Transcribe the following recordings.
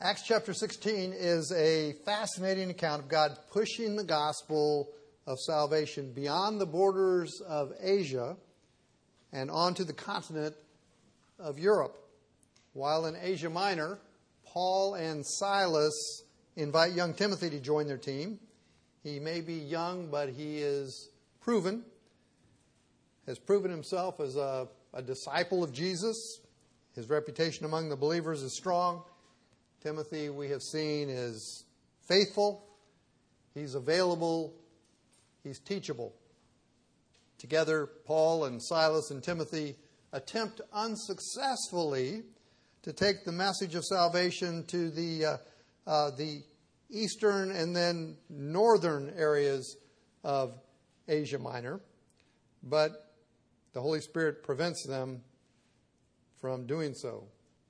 Acts chapter 16 is a fascinating account of God pushing the gospel of salvation beyond the borders of Asia and onto the continent of Europe. While in Asia Minor, Paul and Silas invite young Timothy to join their team. He may be young, but he is has proven himself as a disciple of Jesus. His reputation among the believers is strong. Timothy, we have seen, is faithful. He's available. He's teachable. Together, Paul and Silas and Timothy attempt unsuccessfully to take the message of salvation to the eastern and then northern areas of Asia Minor. But the Holy Spirit prevents them from doing so.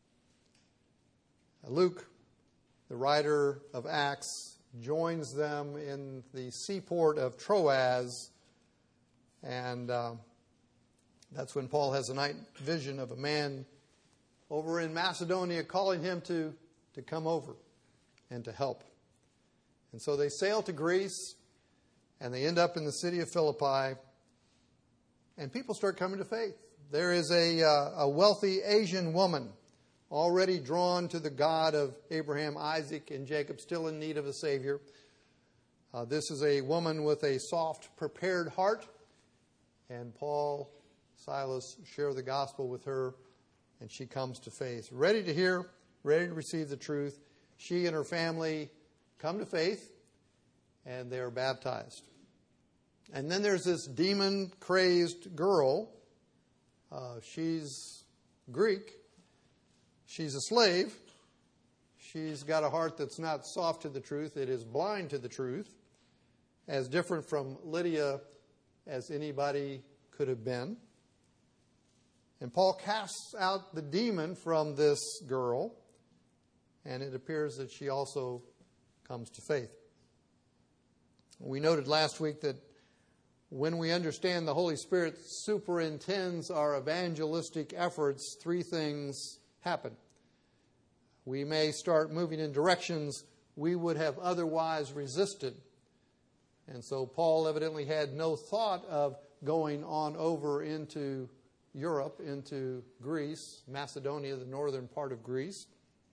Luke, the writer of Acts, joins them in the seaport of Troas, and that's when Paul has a night vision of a man over in Macedonia calling him to come over and to help. And so they sail to Greece, and they end up in the city of Philippi, and people start coming to faith. There is a wealthy Asian woman already drawn to the God of Abraham, Isaac, and Jacob, still in need of a Savior. This is a woman with a soft, prepared heart, and Paul, Silas share the gospel with her, and she comes to faith. Ready to hear, ready to receive the truth. She and her family come to faith, and they are baptized. And then there's this demon-crazed girl. She's Greek. She's a slave. She's got a heart that's not soft to the truth. It is blind to the truth, as different from Lydia as anybody could have been. And Paul casts out the demon from this girl, and it appears that she also comes to faith. We noted last week that when we understand the Holy Spirit superintends our evangelistic efforts, three things happen. We may start moving in directions we would have otherwise resisted. And so Paul evidently had no thought of going on over into Europe, into Greece, Macedonia, the northern part of Greece.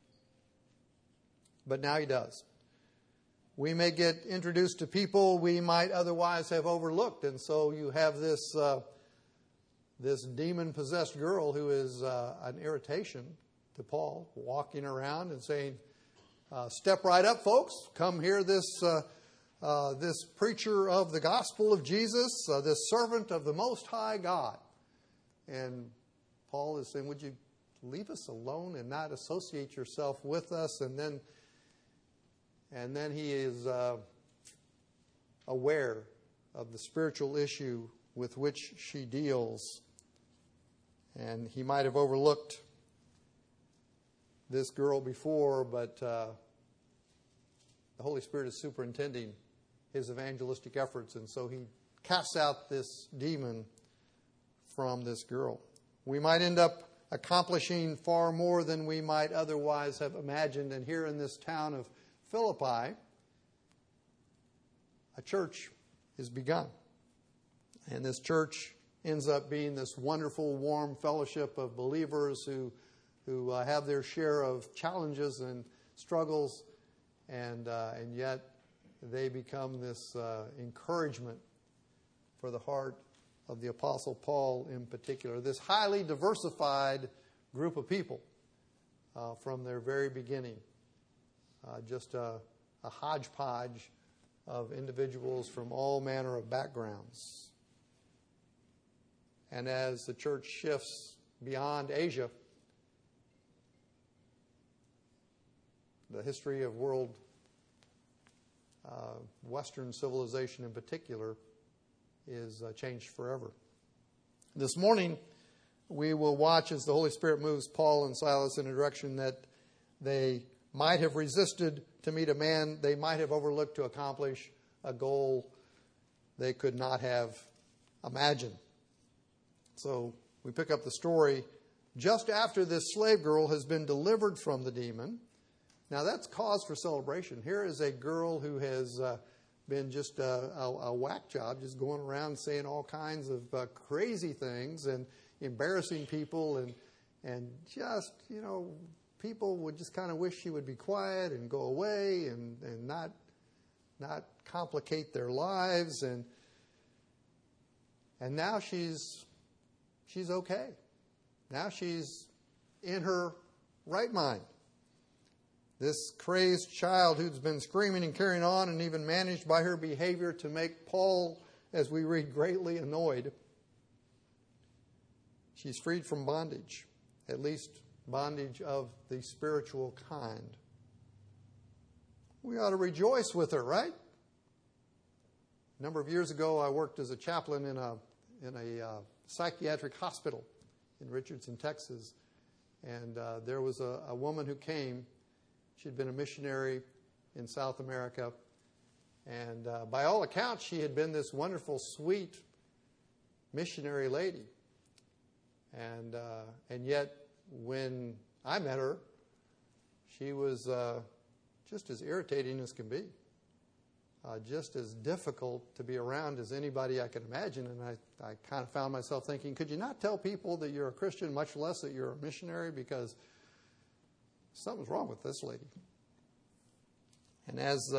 But now he does. We may get introduced to people we might otherwise have overlooked. And so you have this demon-possessed girl who is an irritation to Paul, walking around and saying, step right up, folks. Come hear this preacher of the gospel of Jesus, this servant of the Most High God. And Paul is saying, would you leave us alone and not associate yourself with us? And then he is aware of the spiritual issue with which she deals. And he might have overlooked this girl before, but the Holy Spirit is superintending his evangelistic efforts, and so he casts out this demon from this girl. We might end up accomplishing far more than we might otherwise have imagined, and here in this town of Philippi, a church is begun. And this church ends up being this wonderful, warm fellowship of believers who have their share of challenges and struggles, and yet they become this encouragement for the heart of the Apostle Paul in particular. This highly diversified group of people from their very beginning. Just a hodgepodge of individuals from all manner of backgrounds. And as the church shifts beyond Asia, the history of world, Western civilization in particular, is changed forever. This morning, we will watch as the Holy Spirit moves Paul and Silas in a direction that they might have resisted to meet a man they might have overlooked to accomplish a goal they could not have imagined. So we pick up the story just after this slave girl has been delivered from the demon. Now that's cause for celebration. Here is a girl who has been just a whack job, just going around saying all kinds of crazy things and embarrassing people, and just, people would just kind of wish she would be quiet and go away and not complicate their lives, and now she's okay. Now she's in her right mind. This crazed child who's been screaming and carrying on and even managed by her behavior to make Paul, as we read, greatly annoyed. She's freed from bondage, at least bondage of the spiritual kind. We ought to rejoice with her, right? A number of years ago, I worked as a chaplain in a psychiatric hospital in Richardson, Texas. And there was a woman who came. She'd been a missionary in South America. And by all accounts, she had been this wonderful, sweet missionary lady. And yet, when I met her, she was just as irritating as can be. Just as difficult to be around as anybody I could imagine. And I kind of found myself thinking, could you not tell people that you're a Christian, much less that you're a missionary? Because something's wrong with this lady. And as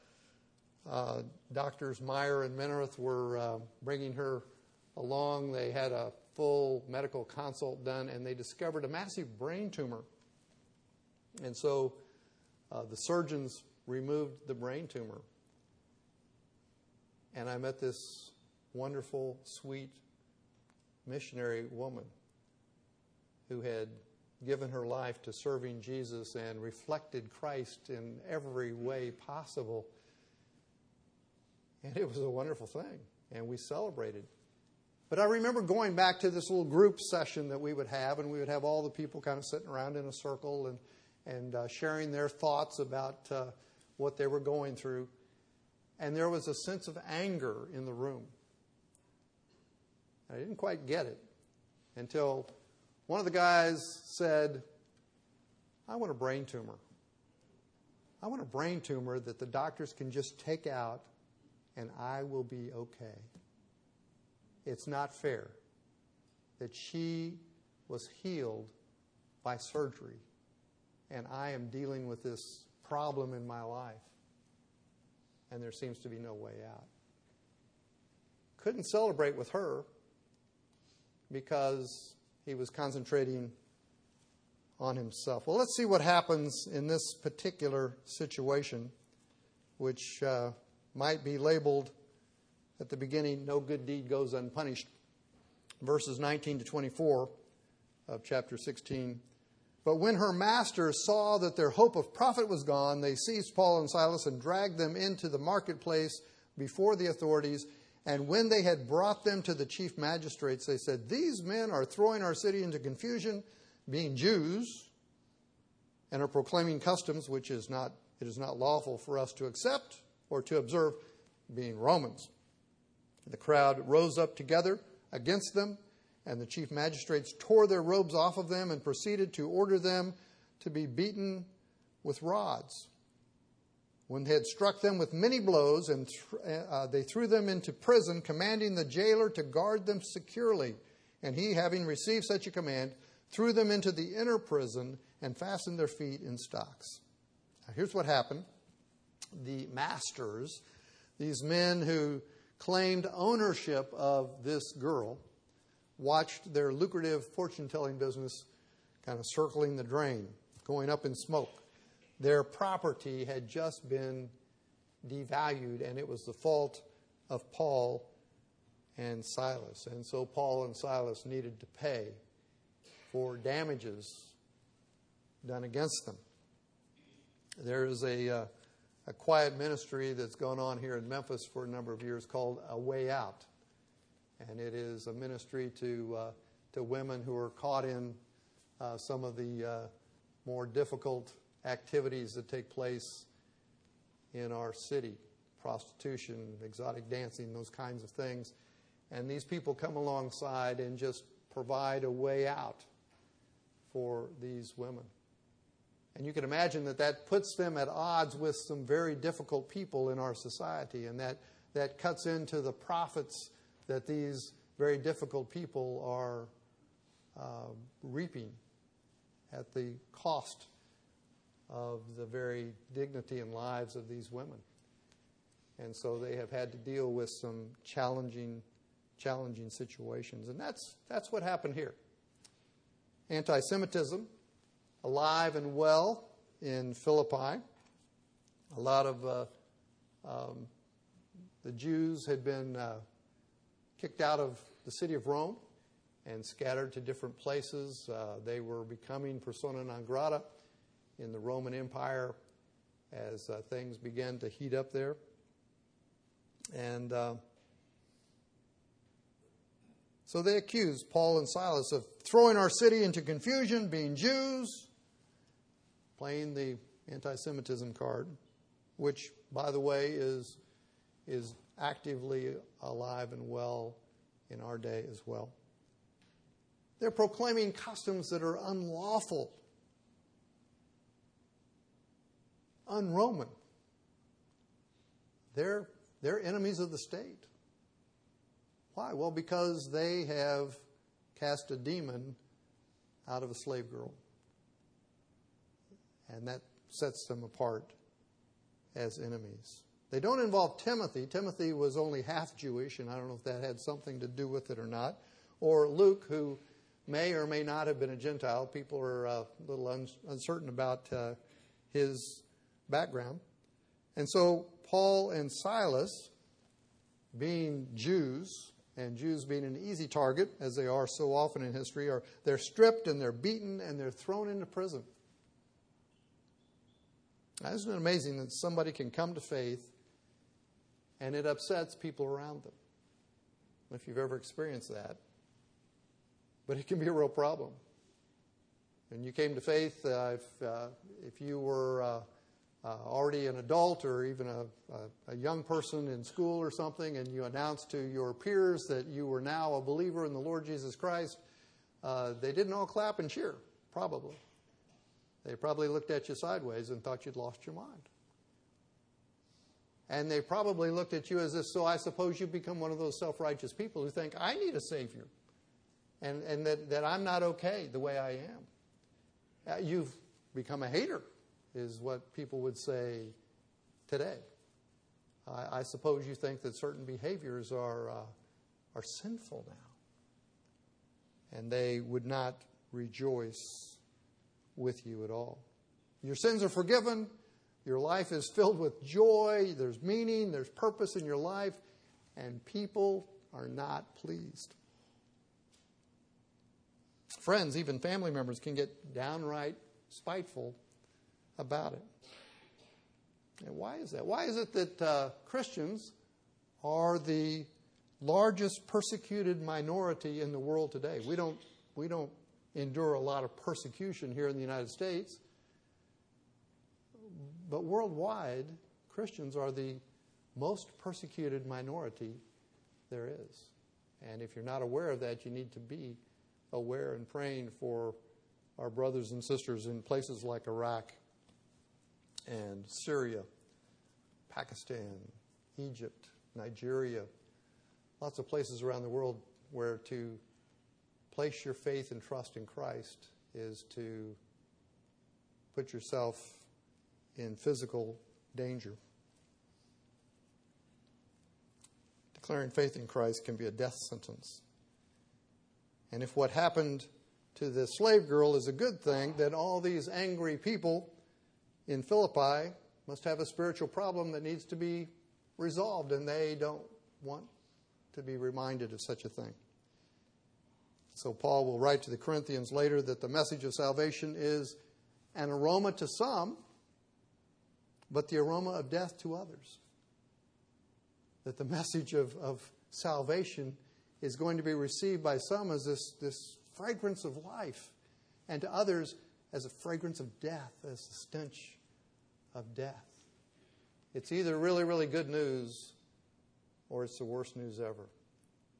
Doctors Meyer and Mennerith were bringing her along, they had a full medical consult done, and they discovered a massive brain tumor. And so the surgeons removed the brain tumor. And I met this wonderful, sweet missionary woman who had given her life to serving Jesus and reflected Christ in every way possible. And it was a wonderful thing, and we celebrated. But I remember going back to this little group session that we would have, and we would have all the people kind of sitting around in a circle and sharing their thoughts about what they were going through. And there was a sense of anger in the room. I didn't quite get it until one of the guys said, I want a brain tumor. I want a brain tumor that the doctors can just take out and I will be okay. It's not fair that she was healed by surgery and I am dealing with this problem in my life. And there seems to be no way out. Couldn't celebrate with her because he was concentrating on himself. Well, let's see what happens in this particular situation, which might be labeled at the beginning, no good deed goes unpunished. Verses 19 to 24 of chapter 16. But when her masters saw that their hope of profit was gone, they seized Paul and Silas and dragged them into the marketplace before the authorities. And when they had brought them to the chief magistrates, they said, these men are throwing our city into confusion, being Jews, and are proclaiming customs which it is not lawful for us to accept or to observe, being Romans. The crowd rose up together against them, and the chief magistrates tore their robes off of them and proceeded to order them to be beaten with rods. When they had struck them with many blows, and they threw them into prison, commanding the jailer to guard them securely. And he, having received such a command, threw them into the inner prison and fastened their feet in stocks. Now, here's what happened. The masters, these men who claimed ownership of this girl, watched their lucrative fortune-telling business kind of circling the drain, going up in smoke. Their property had just been devalued, and it was the fault of Paul and Silas. And so Paul and Silas needed to pay for damages done against them. There is a quiet ministry that's gone on here in Memphis for a number of years called A Way Out. And it is a ministry to women who are caught in some of the more difficult activities that take place in our city. Prostitution, exotic dancing, those kinds of things. And these people come alongside and just provide a way out for these women. And you can imagine that puts them at odds with some very difficult people in our society, and that cuts into the profits that these very difficult people are reaping at the cost of the very dignity and lives of these women. And so they have had to deal with some challenging situations. And that's what happened here. Anti-Semitism, alive and well in Philippi. A lot of the Jews had been kicked out of the city of Rome and scattered to different places. They were becoming persona non grata in the Roman Empire as things began to heat up there. And so they accused Paul and Silas of throwing our city into confusion, being Jews, playing the anti-Semitism card, which, by the way, is actively alive and well in our day as well. They're proclaiming customs that are unlawful, un-Roman. They're enemies of the state. Why? Well, because they have cast a demon out of a slave girl. And that sets them apart as enemies. They don't involve Timothy. Timothy was only half Jewish, and I don't know if that had something to do with it or not. Or Luke, who may or may not have been a Gentile. People are a little uncertain about his background. And so Paul and Silas, being Jews, and Jews being an easy target, as they are so often in history, they're stripped and they're beaten and they're thrown into prison. Now, isn't it amazing that somebody can come to faith and it upsets people around them? If you've ever experienced that. But it can be a real problem. And you came to faith, if you were already an adult or even a young person in school or something, and you announced to your peers that you were now a believer in the Lord Jesus Christ, they didn't all clap and cheer, probably. They probably looked at you sideways and thought you'd lost your mind. And they probably looked at you as if, so I suppose you become one of those self-righteous people who think, I need a Savior, and that I'm not okay the way I am. You've become a hater, is what people would say today. I suppose you think that certain behaviors are sinful now. And they would not rejoice with you at all. Your sins are forgiven. Your life is filled with joy. There's meaning. There's purpose in your life. And people are not pleased. Friends, even family members, can get downright spiteful about it. And why is that? Why is it that Christians are the largest persecuted minority in the world today? We don't endure a lot of persecution here in the United States, but worldwide, Christians are the most persecuted minority there is. And if you're not aware of that, you need to be aware and praying for our brothers and sisters in places like Iraq and Syria, Pakistan, Egypt, Nigeria, lots of places around the world where to place your faith and trust in Christ is to put yourself in physical danger. Declaring faith in Christ can be a death sentence. And if what happened to the slave girl is a good thing, then all these angry people in Philippi must have a spiritual problem that needs to be resolved, and they don't want to be reminded of such a thing. So Paul will write to the Corinthians later that the message of salvation is an aroma to some, but the aroma of death to others. That the message of salvation is going to be received by some as this fragrance of life, and to others as a fragrance of death, as the stench of death. It's either really, really good news or it's the worst news ever,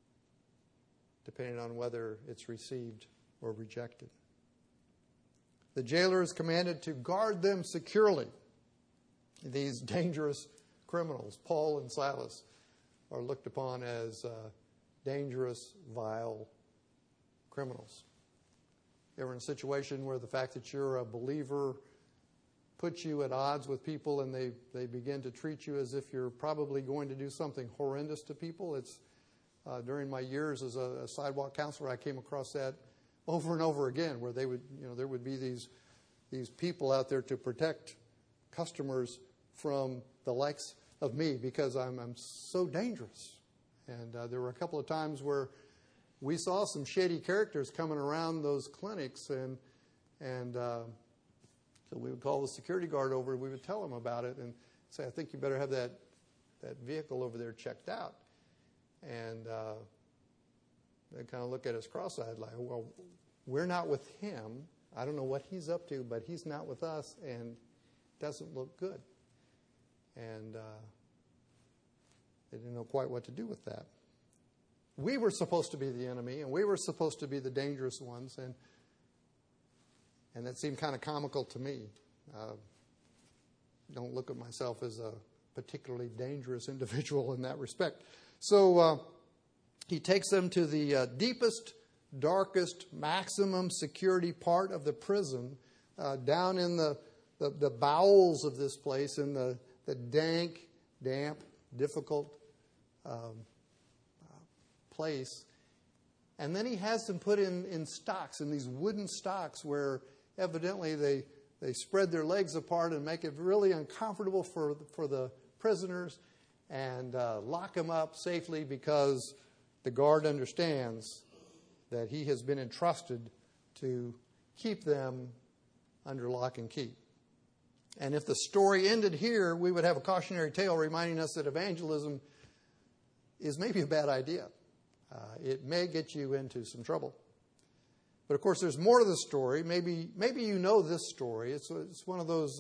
depending on whether it's received or rejected. The jailer is commanded to guard them securely. These dangerous criminals, Paul and Silas, are looked upon as dangerous, vile criminals. You ever in a situation where the fact that you're a believer puts you at odds with people and they begin to treat you as if you're probably going to do something horrendous to people? It's during my years as a sidewalk counselor, I came across that over and over again, where there would be these people out there to protect customers from the likes of me because I'm so dangerous. And there were a couple of times where we saw some shady characters coming around those clinics, and so we would call the security guard over, and we would tell him about it and say, I think you better have that vehicle over there checked out. And they kind of look at us cross-eyed like, well, we're not with him. I don't know what he's up to, but he's not with us, and it doesn't look good. And they didn't know quite what to do with that. We were supposed to be the enemy, and we were supposed to be the dangerous ones, and that seemed kind of comical to me. Don't look at myself as a particularly dangerous individual in that respect. So he takes them to the deepest, darkest, maximum security part of the prison, down in the bowels of this place, in the dank, damp, difficult place. And then he has them put in stocks, in these wooden stocks, where evidently they spread their legs apart and make it really uncomfortable for the prisoners, and lock them up safely because the guard understands that he has been entrusted to keep them under lock and key. And if the story ended here, we would have a cautionary tale reminding us that evangelism is maybe a bad idea. It may get you into some trouble. But of course, there's more to the story. Maybe you know this story. It's one of those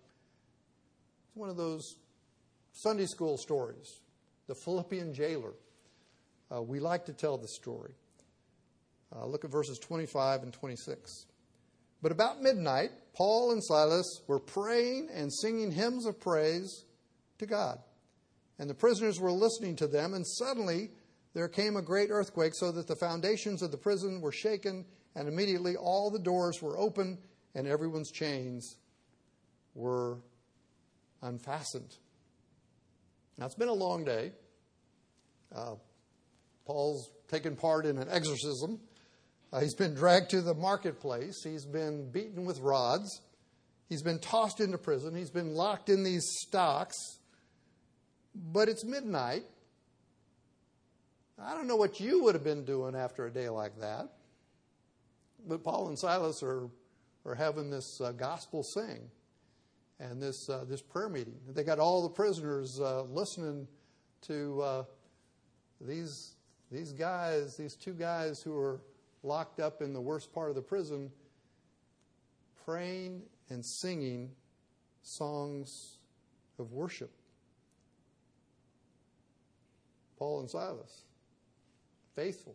Sunday school stories, the Philippian jailer. We like to tell the story. Look at verses 25 and 26. But about midnight, Paul and Silas were praying and singing hymns of praise to God. And the prisoners were listening to them, and suddenly there came a great earthquake, so that the foundations of the prison were shaken, and immediately all the doors were open, and everyone's chains were unfastened. Now, it's been a long day. Paul's taken part in an exorcism. He's been dragged to the marketplace. He's been beaten with rods. He's been tossed into prison. He's been locked in these stocks. But it's midnight. I don't know what you would have been doing after a day like that. But Paul and Silas are having this gospel sing and this prayer meeting. They got all the prisoners listening to these guys, these two guys who are locked up in the worst part of the prison, praying and singing songs of worship. Paul and Silas, faithful.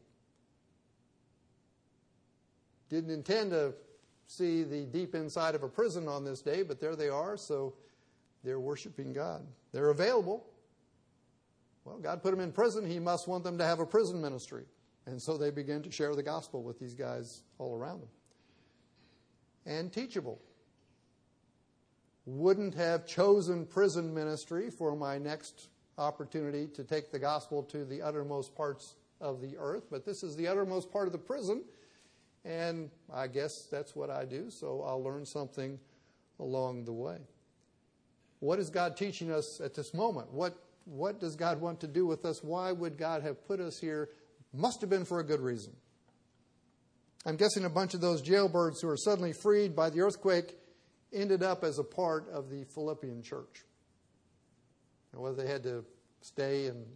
Didn't intend to see the deep inside of a prison on this day, but there they are, so they're worshiping God. They're available. Well, God put them in prison. He must want them to have a prison ministry. And so they begin to share the gospel with these guys all around them. And teachable. Wouldn't have chosen prison ministry for my next opportunity to take the gospel to the uttermost parts of the earth, but this is the uttermost part of the prison, and I guess that's what I do, so I'll learn something along the way. What is God teaching us at this moment? What does God want to do with us? Why would God have put us here? Must have been for a good reason. I'm guessing a bunch of those jailbirds who were suddenly freed by the earthquake ended up as a part of the Philippian church. And whether they had to stay and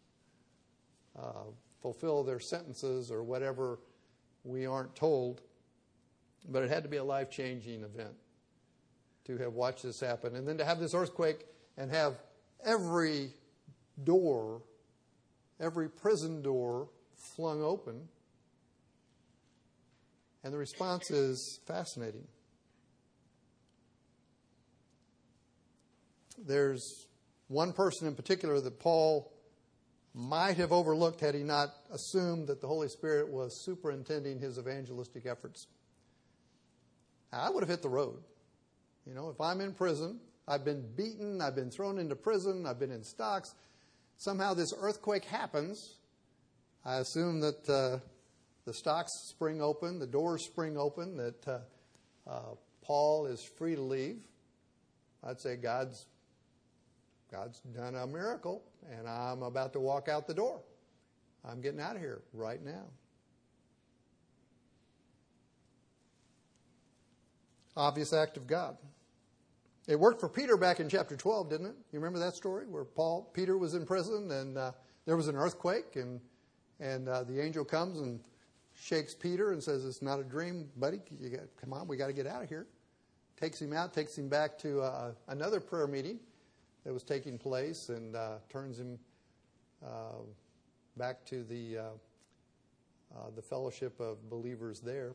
fulfill their sentences or whatever, we aren't told. But it had to be a life-changing event to have watched this happen. And then to have this earthquake and have every door, every prison door flung open. And the response is fascinating. there's one person in particular that Paul might have overlooked had he not assumed that the Holy Spirit was superintending his evangelistic efforts. I would have hit the road. You know, if I'm in prison, I've been beaten, I've been thrown into prison, I've been in stocks, somehow this earthquake happens, I assume that the stocks spring open, the doors spring open, that Paul is free to leave. I'd say God's done a miracle, and I'm about to walk out the door. I'm getting out of here right now. Obvious act of God. It worked for Peter back in chapter 12, didn't it? You remember that story where Peter was in prison and there was an earthquake and the angel comes and shakes Peter and says, "It's not a dream, buddy. Come on, we got to get out of here." Takes him out, takes him back to another prayer meeting that was taking place, and turns him back to the fellowship of believers there.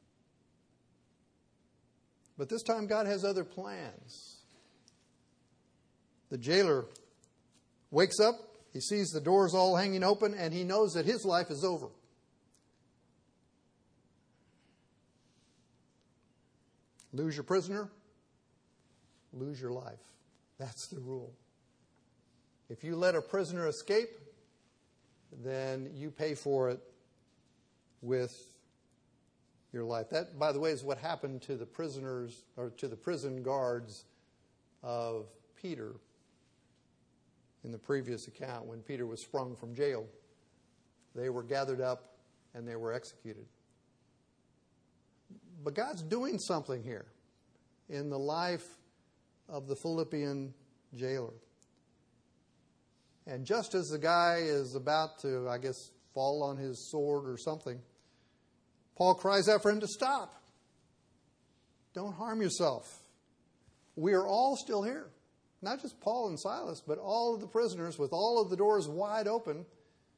But this time God has other plans. The jailer wakes up, he sees the doors all hanging open, and he knows that his life is over. Lose your prisoner, lose your life. That's the rule. If you let a prisoner escape, then you pay for it with your life. That, by the way, is what happened to the prisoners, or to the prison guards of Peter in the previous account when Peter was sprung from jail. They were gathered up and they were executed. But God's doing something here in the life of the Philippian jailer. And just as the guy is about to, I guess, fall on his sword or something, Paul cries out for him to stop. Don't harm yourself. We are all still here. Not just Paul and Silas, but all of the prisoners with all of the doors wide open.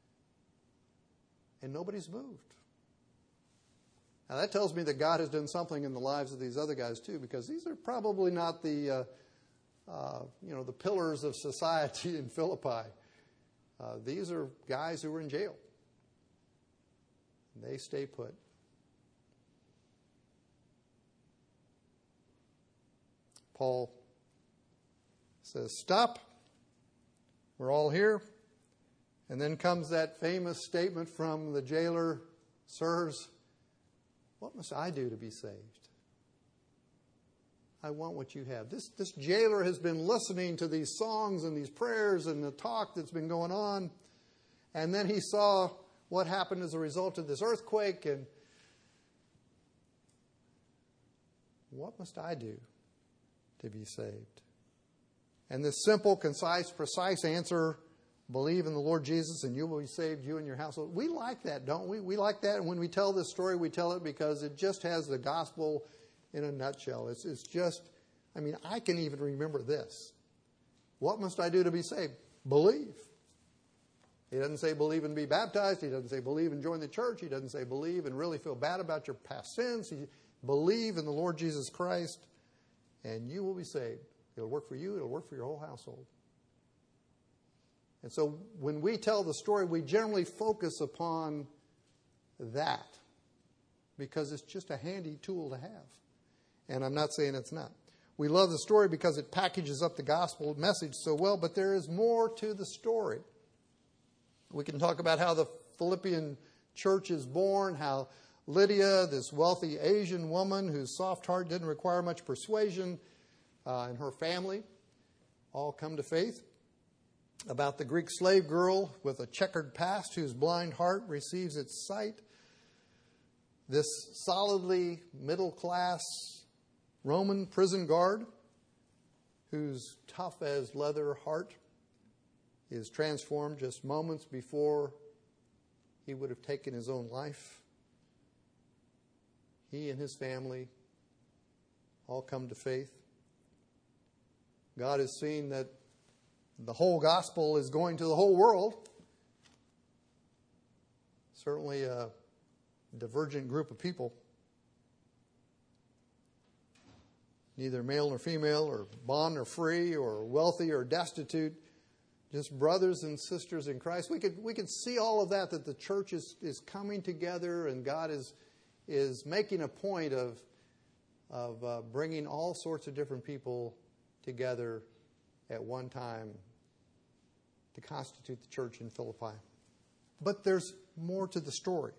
And nobody's moved. Now that tells me that God has done something in the lives of these other guys too, because these are probably not the the pillars of society in Philippi. These are guys who were in jail. They stay put. Paul says, "Stop. We're all here." And then comes that famous statement from the jailer, "Sirs, what must I do to be saved? I want what you have." This jailer has been listening to these songs and these prayers and the talk that's been going on. And then he saw what happened as a result of this earthquake. And what must I do to be saved? And this simple, concise, precise answer, believe in the Lord Jesus and you will be saved, you and your household. We like that, don't we? We like that. And when we tell this story, we tell it because it just has the gospel in a nutshell. It's just, I can even remember this. What must I do to be saved? Believe. He doesn't say believe and be baptized. He doesn't say believe and join the church. He doesn't say believe and really feel bad about your past sins. He believe in the Lord Jesus Christ and you will be saved. It'll work for you. It'll work for your whole household. And so when we tell the story, we generally focus upon that because it's just a handy tool to have. And I'm not saying it's not. We love the story because it packages up the gospel message so well, but there is more to the story. We can talk about how the Philippian church is born, how Lydia, this wealthy Asian woman whose soft heart didn't require much persuasion, and her family all come to faith. About the Greek slave girl with a checkered past whose blind heart receives its sight. This solidly middle-class Roman prison guard whose tough as leather heart is transformed just moments before he would have taken his own life. He and his family all come to faith. God has seen that the whole gospel is going to the whole world. Certainly a divergent group of people. neither male nor female, or bond or free, or wealthy or destitute, just brothers and sisters in Christ. We could see all of that the church is coming together, and God is making a point of bringing all sorts of different people together at one time to constitute the church in Philippi. But there's more to the story.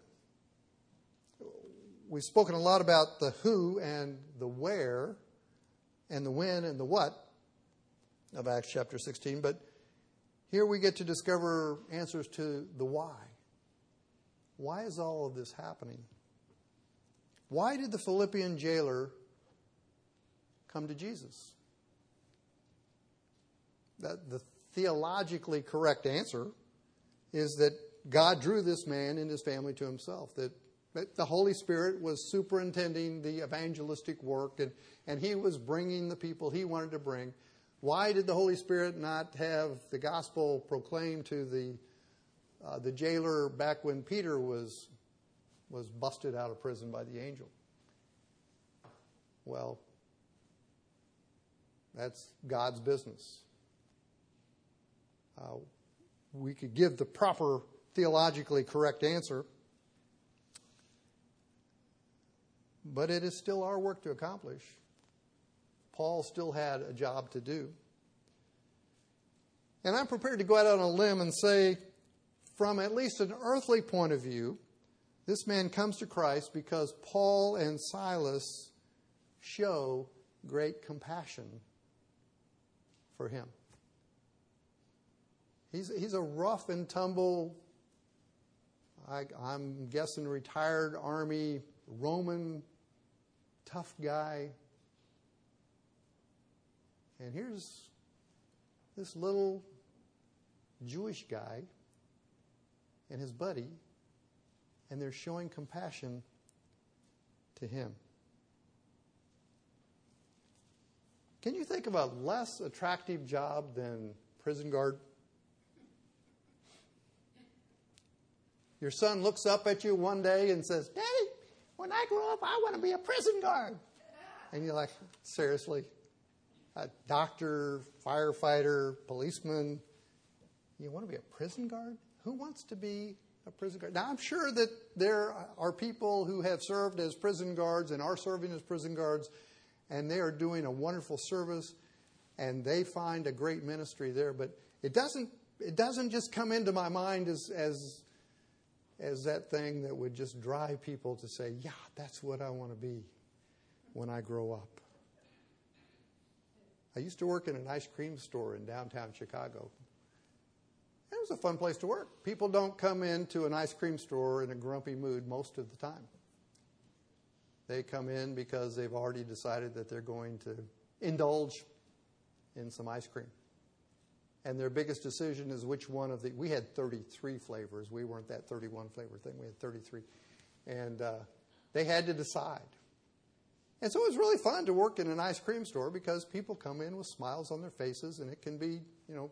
We've spoken a lot about the who and the where and the when and the what of Acts chapter 16, but here we get to discover answers to the why. Why is all of this happening? Why did the Philippian jailer come to Jesus? The theologically correct answer is that God drew this man and his family to himself, that the Holy Spirit was superintending the evangelistic work, and he was bringing the people he wanted to bring. Why did the Holy Spirit not have the gospel proclaimed to the jailer back when Peter was busted out of prison by the angel? Well, that's God's business. We could give the proper theologically correct answer, but it is still our work to accomplish. Paul still had a job to do. And I'm prepared to go out on a limb and say, from at least an earthly point of view, this man comes to Christ because Paul and Silas show great compassion for him. He's a rough and tumble, I'm guessing retired Army Roman tough guy. And here's this little Jewish guy and his buddy, and they're showing compassion to him. Can you think of a less attractive job than prison guard? Your son looks up at you one day and says, "Daddy, when I grow up, I want to be a prison guard." And you're like, seriously? A doctor, firefighter, policeman, you want to be a prison guard? Who wants to be a prison guard? Now, I'm sure that there are people who have served as prison guards and are serving as prison guards, and they are doing a wonderful service, and they find a great ministry there. But it doesn't just come into my mind as that thing that would just drive people to say, yeah, that's what I want to be when I grow up. I used to work in an ice cream store in downtown Chicago. It was a fun place to work. People don't come into an ice cream store in a grumpy mood most of the time. They come in because they've already decided that they're going to indulge in some ice cream. And their biggest decision is which one of we had 33 flavors. We weren't that 31 flavor thing. We had 33. And they had to decide. And so it was really fun to work in an ice cream store because people come in with smiles on their faces, and it can be,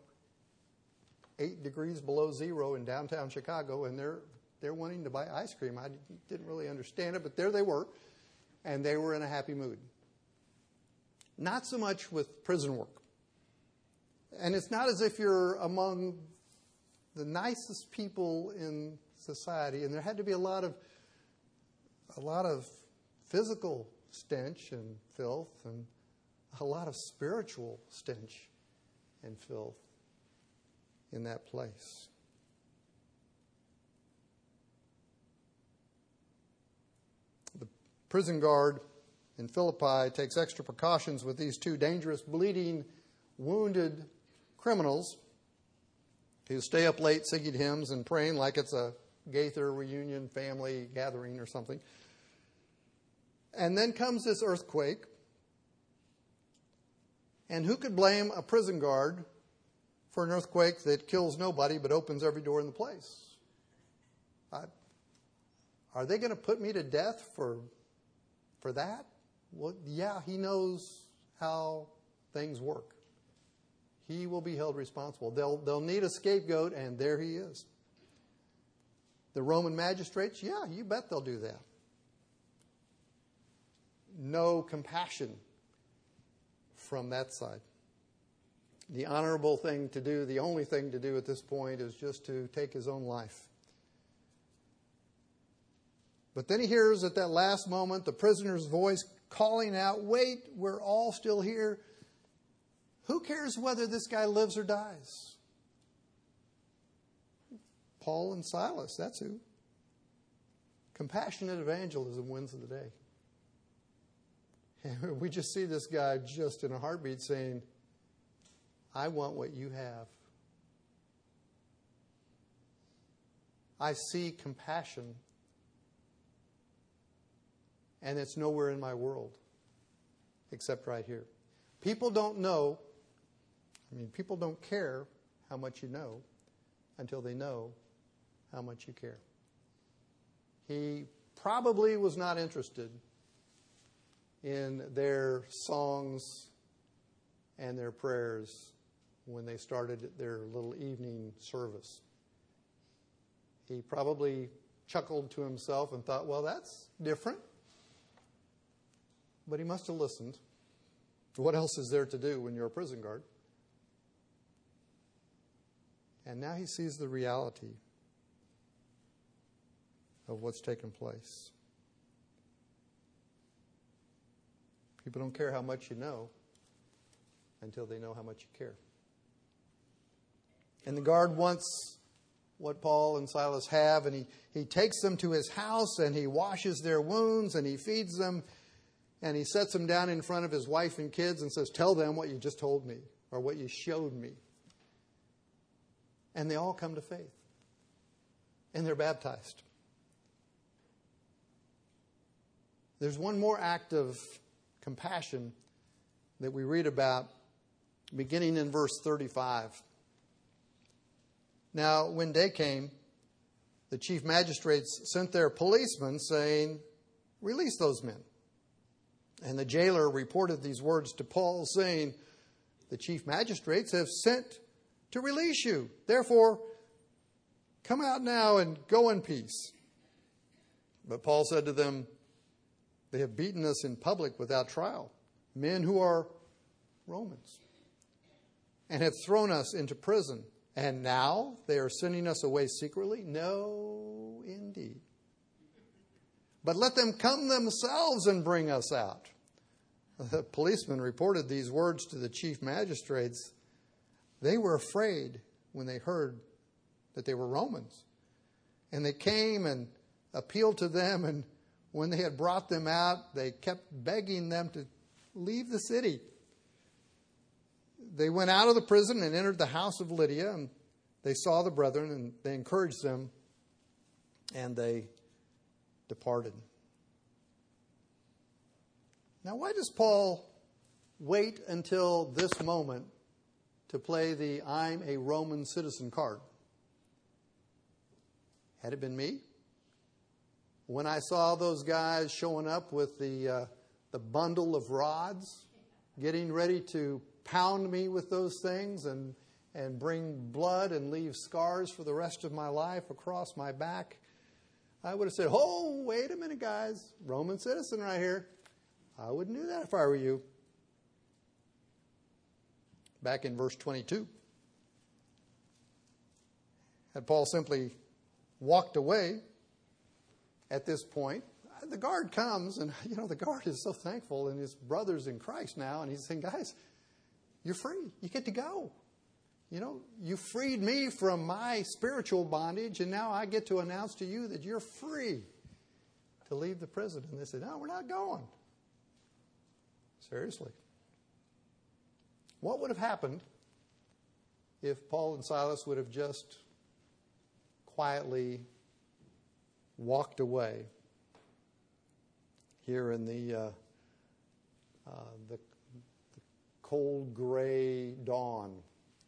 8 degrees below zero in downtown Chicago, and they're wanting to buy ice cream. I didn't really understand it, but there they were, and they were in a happy mood. Not so much with prison work. And it's not as if you're among the nicest people in society, and there had to be a lot of physical stench and filth, and a lot of spiritual stench and filth in that place. The prison guard in Philippi takes extra precautions with these two dangerous, bleeding, wounded criminals who stay up late singing hymns and praying like it's a Gaither reunion family gathering or something. And then comes this earthquake. And who could blame a prison guard for an earthquake that kills nobody but opens every door in the place? Are they going to put me to death for that? Well, yeah, he knows how things work. He will be held responsible. They'll need a scapegoat, and there he is. The Roman magistrates, yeah, you bet they'll do that. No compassion from that side. The honorable thing to do, the only thing to do at this point, is just to take his own life. But then he hears at that last moment the prisoner's voice calling out, "Wait, we're all still here. Who cares whether this guy lives or dies?" Paul and Silas, that's who. Compassionate evangelism wins the day. And we just see this guy just in a heartbeat saying, "I want what you have. I see compassion, and it's nowhere in my world except right here." People don't know, people don't care how much you know until they know how much you care. He probably was not interested in their songs and their prayers when they started their little evening service. He probably chuckled to himself and thought, well, that's different. But he must have listened. What else is there to do when you're a prison guard? And now he sees the reality of what's taken place. People don't care how much you know until they know how much you care. And the guard wants what Paul and Silas have, and he takes them to his house, and he washes their wounds, and he feeds them, and he sets them down in front of his wife and kids and says, "Tell them what you just told me, or what you showed me." And they all come to faith. And they're baptized. There's one more act of compassion that we read about beginning in verse 35. Now, when day came, the chief magistrates sent their policemen saying, "Release those men." And the jailer reported these words to Paul, saying, "The chief magistrates have sent to release you. Therefore, come out now and go in peace." But Paul said to them, "They have beaten us in public without trial, men who are Romans, and have thrown us into prison. And now they are sending us away secretly? No, indeed. But let them come themselves and bring us out." The policemen reported these words to the chief magistrates. They were afraid when they heard that they were Romans. And they came and appealed to them, and when they had brought them out, they kept begging them to leave the city. They went out of the prison and entered the house of Lydia, and they saw the brethren, and they encouraged them, and they departed. Now, why does Paul wait until this moment to play the "I'm a Roman citizen" card? Had it been me, when I saw those guys showing up with the bundle of rods, getting ready to pound me with those things and bring blood and leave scars for the rest of my life across my back, I would have said, "Oh, wait a minute, guys, Roman citizen right here." I wouldn't do that if I were you. Back in verse 22. Had Paul simply walked away at this point, the guard comes, and the guard is so thankful, and his brother's in Christ now, and he's saying, "Guys, you're free. You get to go. You freed me from my spiritual bondage, and now I get to announce to you that you're free to leave the prison." And they said, "No, we're not going." Seriously. What would have happened if Paul and Silas would have just quietly walked away here in the cold gray dawn?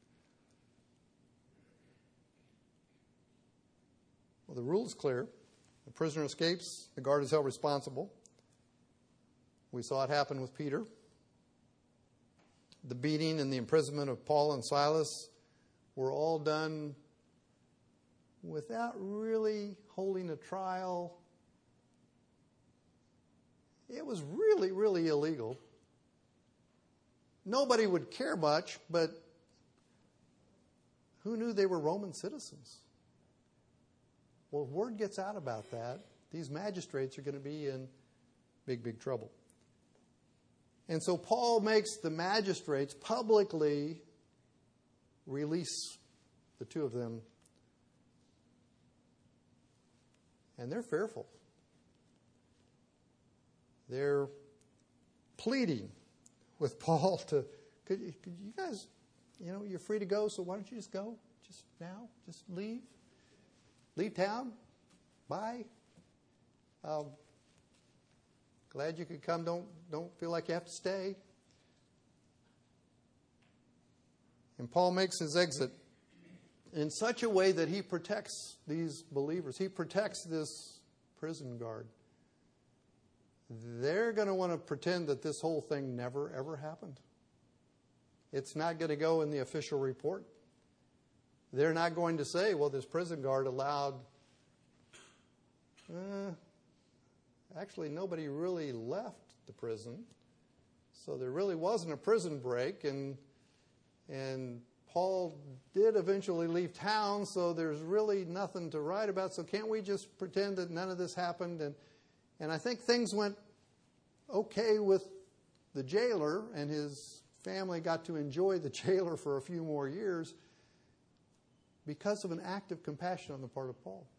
Well, the rule is clear. The prisoner escapes. The guard is held responsible. We saw it happen with Peter. The beating and the imprisonment of Paul and Silas were all done without really holding a trial. It was really, really illegal. nobody would care much, but who knew they were Roman citizens? Well, if word gets out about that, these magistrates are going to be in big, big trouble. And so Paul makes the magistrates publicly release the two of them. And they're fearful. They're pleading with Paul to, could you guys, you're free to go, so why don't you just go? Just now? Just leave? Leave town? Bye? Glad you could come. Don't feel like you have to stay. And Paul makes his exit in such a way that he protects these believers. He protects this prison guard. They're going to want to pretend that this whole thing never, ever happened. It's not going to go in the official report. They're not going to say, well, this prison guard allowed... Actually, nobody really left the prison. So there really wasn't a prison break. And Paul did eventually leave town, so there's really nothing to write about. So can't we just pretend that none of this happened? And I think things went okay with the jailer, and his family got to enjoy the jailer for a few more years because of an act of compassion on the part of Paul.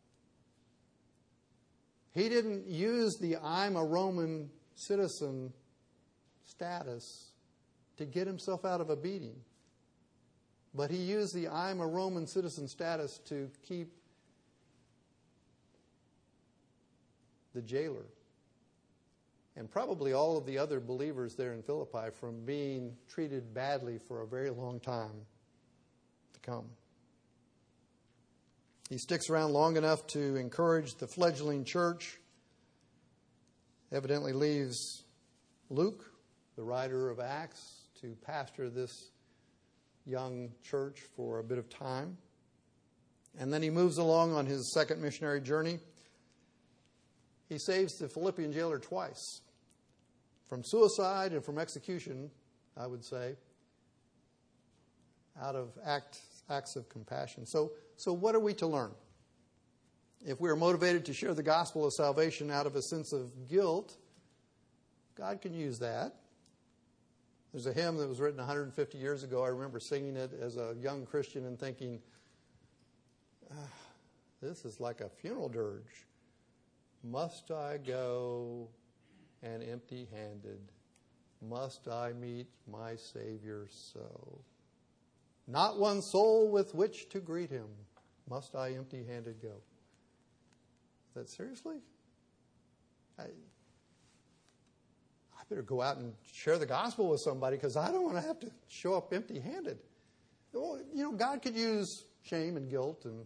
He didn't use the I'm a Roman citizen status to get himself out of a beating. But he used the I'm a Roman citizen status to keep the jailer and probably all of the other believers there in Philippi from being treated badly for a very long time to come. He sticks around long enough to encourage the fledgling church. Evidently leaves Luke, the writer of Acts, to pastor this young church for a bit of time. And then he moves along on his second missionary journey. He saves the Philippian jailer twice, from suicide and from execution, I would say, out of acts of compassion. So what are we to learn? If we are motivated to share the gospel of salvation out of a sense of guilt, God can use that. There's a hymn that was written 150 years ago. I remember singing it as a young Christian and thinking, this is like a funeral dirge. Must I go and empty-handed? Must I meet my Savior so? Not one soul with which to greet him. Must I empty-handed go? Is that seriously? I better go out and share the gospel with somebody because I don't want to have to show up empty-handed. Well, God could use shame and guilt, and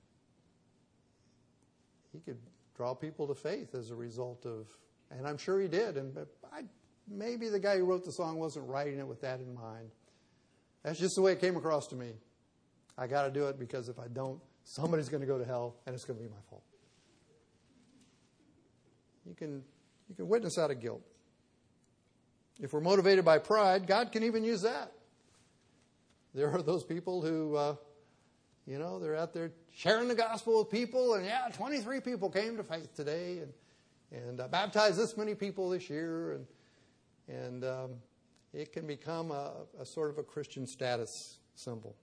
he could draw people to faith as a result of, and I'm sure he did. Maybe the guy who wrote the song wasn't writing it with that in mind. That's just the way it came across to me. I got to do it because if I don't, somebody's going to go to hell, and it's going to be my fault. You can witness out of guilt. If we're motivated by pride, God can even use that. There are those people who, they're out there sharing the gospel with people, and 23 people came to faith today, and baptized this many people this year, and it can become a sort of a Christian status symbol.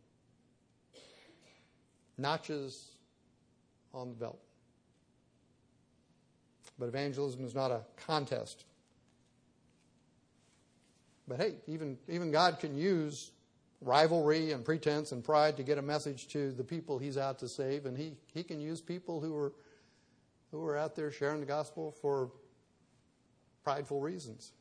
Notches on the belt. But evangelism is not a contest. But hey, even God can use rivalry and pretense and pride to get a message to the people he's out to save, and he can use people who are out there sharing the gospel for prideful reasons.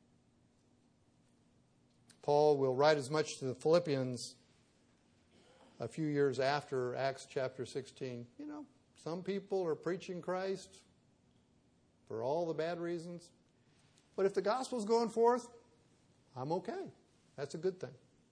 Paul will write as much to the Philippians a few years after Acts chapter 16. Some people are preaching Christ for all the bad reasons. But if the gospel's going forth, I'm okay. That's a good thing.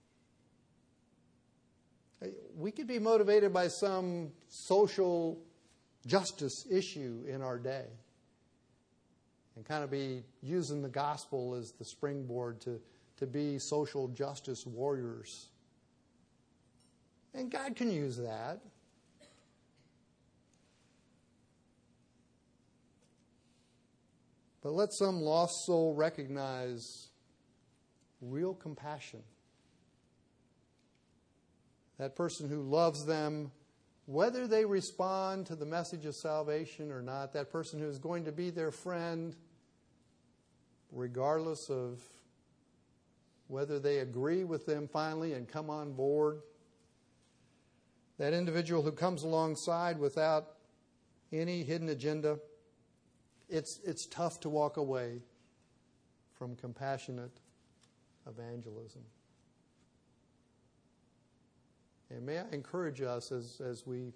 We could be motivated by some social justice issue in our day and kind of be using the gospel as the springboard to to be social justice warriors. And God can use that. But let some lost soul recognize real compassion. That person who loves them, whether they respond to the message of salvation or not, that person who is going to be their friend, regardless of whether they agree with them finally and come on board. That individual who comes alongside without any hidden agenda. It's tough to walk away from compassionate evangelism. And may I encourage us as we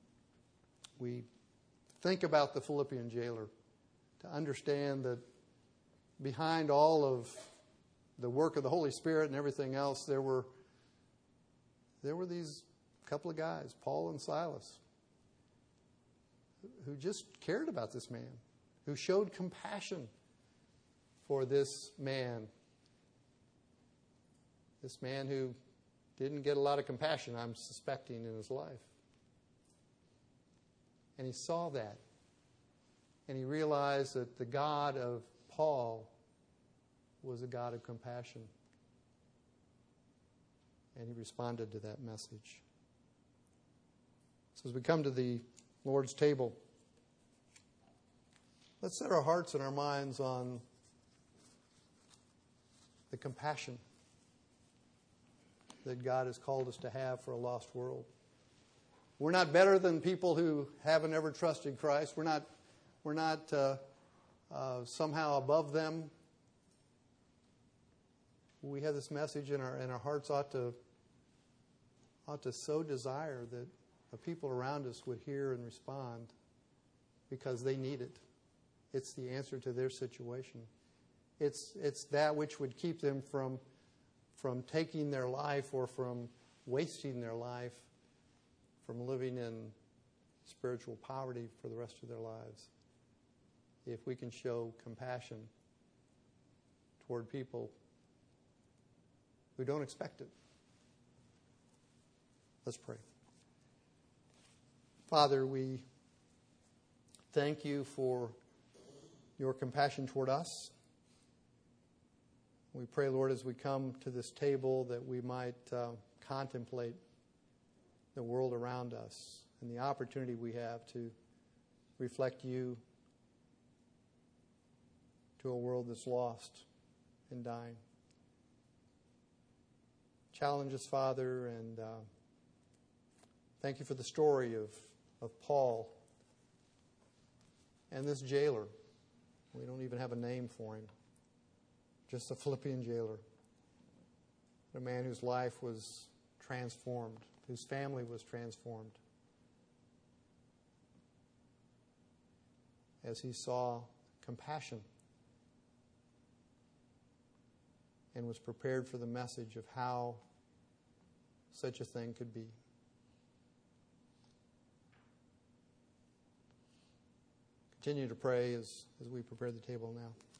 think about the Philippian jailer to understand that behind all of the work of the Holy Spirit and everything else, there were these couple of guys, Paul and Silas, who just cared about this man, who showed compassion for this man who didn't get a lot of compassion, I'm suspecting, in his life. And he saw that. And he realized that the God of Paul was a God of compassion. And he responded to that message. So as we come to the Lord's table, let's set our hearts and our minds on the compassion that God has called us to have for a lost world. We're not better than people who haven't ever trusted Christ. We're not somehow above them. We have this message, and our hearts ought to so desire that the people around us would hear and respond because they need it. It's the answer to their situation. It's that which would keep them from taking their life or from wasting their life, from living in spiritual poverty for the rest of their lives. If we can show compassion toward people who don't expect it. Let's pray. Father, we thank you for your compassion toward us. We pray, Lord, as we come to this table that we might contemplate the world around us and the opportunity we have to reflect you to a world that's lost and dying. Challenge us, Father, and thank you for the story of Paul and this jailer. We don't even have a name for him. Just a Philippian jailer. A man whose life was transformed, whose family was transformed as he saw compassion and was prepared for the message of how such a thing could be. Continue to pray as we prepare the table now.